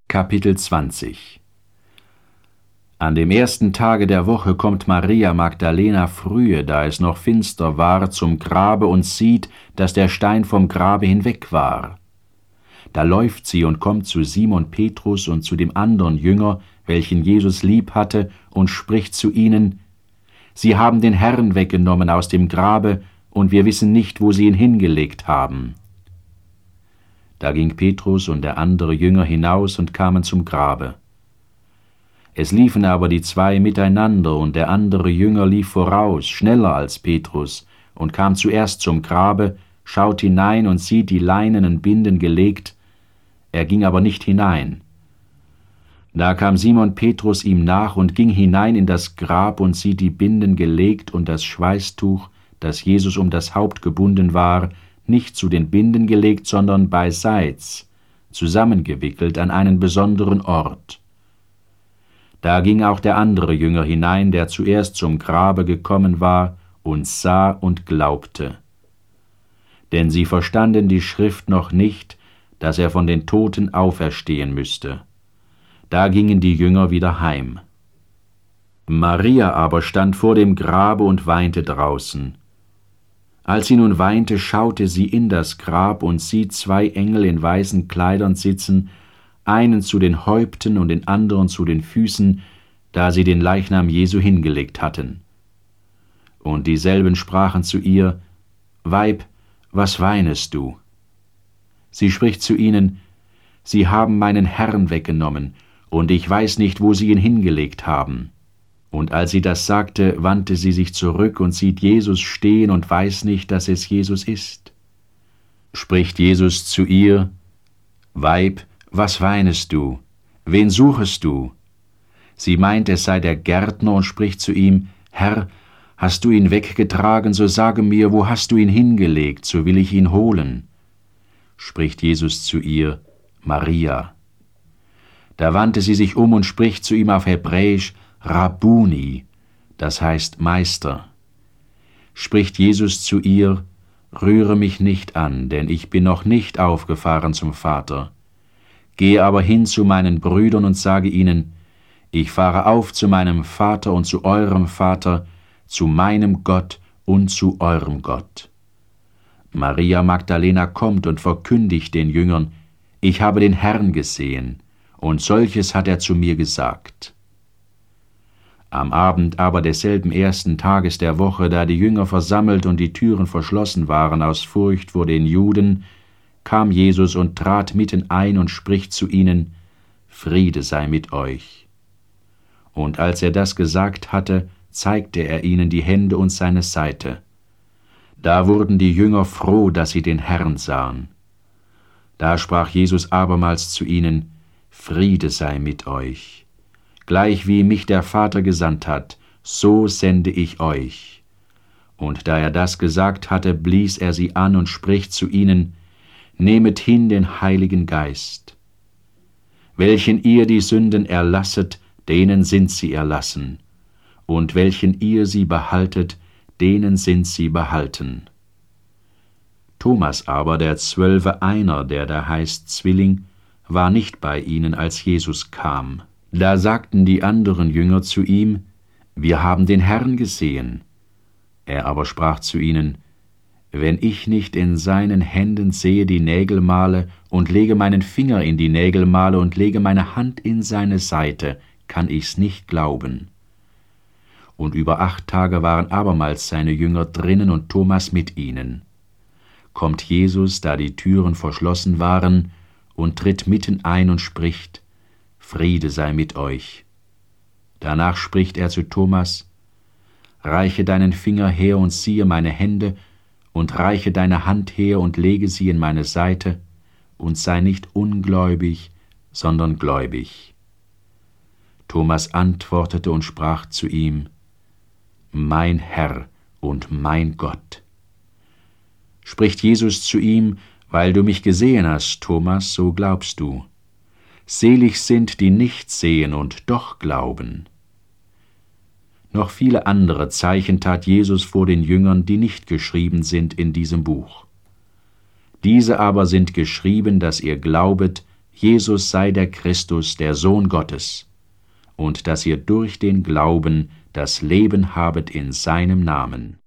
Kapitel 20 An dem ersten Tage der Woche kommt Maria Magdalena frühe, da es noch finster war, zum Grabe und sieht, dass der Stein vom Grabe hinweg war. Da läuft sie und kommt zu Simon Petrus und zu dem anderen Jünger, welchen Jesus lieb hatte, und spricht zu ihnen: Sie haben den Herrn weggenommen aus dem Grabe, und wir wissen nicht, wo sie ihn hingelegt haben. Da ging Petrus und der andere Jünger hinaus und kamen zum Grabe. Es liefen aber die zwei miteinander, und der andere Jünger lief voraus, schneller als Petrus, und kam zuerst zum Grabe, schaut hinein und sieht die leinenen Binden gelegt, er ging aber nicht hinein. Da kam Simon Petrus ihm nach und ging hinein in das Grab und sieht die Binden gelegt und das Schweißtuch, das Jesus um das Haupt gebunden war, nicht zu den Binden gelegt, sondern beiseits, zusammengewickelt an einen besonderen Ort. Da ging auch der andere Jünger hinein, der zuerst zum Grabe gekommen war, und sah und glaubte. Denn sie verstanden die Schrift noch nicht, dass er von den Toten auferstehen müsste. Da gingen die Jünger wieder heim. Maria aber stand vor dem Grabe und weinte draußen. Als sie nun weinte, schaute sie in das Grab und sieht zwei Engel in weißen Kleidern sitzen, einen zu den Häupten und den anderen zu den Füßen, da sie den Leichnam Jesu hingelegt hatten. Und dieselben sprachen zu ihr: Weib, was weinest du? Sie spricht zu ihnen: Sie haben meinen Herrn weggenommen, und ich weiß nicht, wo sie ihn hingelegt haben. Und als sie das sagte, wandte sie sich zurück und sieht Jesus stehen und weiß nicht, dass es Jesus ist. Spricht Jesus zu ihr: Weib, was weinest du? Wen suchest du? Sie meint, es sei der Gärtner, und spricht zu ihm: Herr, hast du ihn weggetragen, so sage mir, wo hast du ihn hingelegt, so will ich ihn holen. Spricht Jesus zu ihr: Maria. Da wandte sie sich um und spricht zu ihm auf Hebräisch: Rabbuni, das heißt Meister. Spricht Jesus zu ihr: Rühre mich nicht an, denn ich bin noch nicht aufgefahren zum Vater. Gehe aber hin zu meinen Brüdern und sage ihnen: Ich fahre auf zu meinem Vater und zu eurem Vater, zu meinem Gott und zu eurem Gott. Maria Magdalena kommt und verkündigt den Jüngern: Ich habe den Herrn gesehen, und solches hat er zu mir gesagt. Am Abend aber desselben ersten Tages der Woche, da die Jünger versammelt und die Türen verschlossen waren aus Furcht vor den Juden, kam Jesus und trat mitten ein und spricht zu ihnen: Friede sei mit euch. Und als er das gesagt hatte, zeigte er ihnen die Hände und seine Seite. Da wurden die Jünger froh, dass sie den Herrn sahen. Da sprach Jesus abermals zu ihnen: Friede sei mit euch. Gleich wie mich der Vater gesandt hat, so sende ich euch. Und da er das gesagt hatte, blies er sie an und spricht zu ihnen: Nehmet hin den Heiligen Geist. Welchen ihr die Sünden erlasset, denen sind sie erlassen, und welchen ihr sie behaltet, denen sind sie behalten. Thomas aber, der 12, einer, der da heißt Zwilling, war nicht bei ihnen, als Jesus kam. Da sagten die anderen Jünger zu ihm: Wir haben den Herrn gesehen. Er aber sprach zu ihnen: Wenn ich nicht in seinen Händen sehe die Nägelmale und lege meinen Finger in die Nägelmale und lege meine Hand in seine Seite, kann ich's nicht glauben. Und über 8 Tage waren abermals seine Jünger drinnen und Thomas mit ihnen. Kommt Jesus, da die Türen verschlossen waren, und tritt mitten ein und spricht: Friede sei mit euch. Danach spricht er zu Thomas: Reiche deinen Finger her und siehe meine Hände, und reiche deine Hand her und lege sie in meine Seite, und sei nicht ungläubig, sondern gläubig. Thomas antwortete und sprach zu ihm: Mein Herr und mein Gott. Spricht Jesus zu ihm: Weil du mich gesehen hast, Thomas, so glaubst du. Selig sind, die nicht sehen und doch glauben. Noch viele andere Zeichen tat Jesus vor den Jüngern, die nicht geschrieben sind in diesem Buch. Diese aber sind geschrieben, dass ihr glaubet, Jesus sei der Christus, der Sohn Gottes, und dass ihr durch den Glauben das Leben habet in seinem Namen.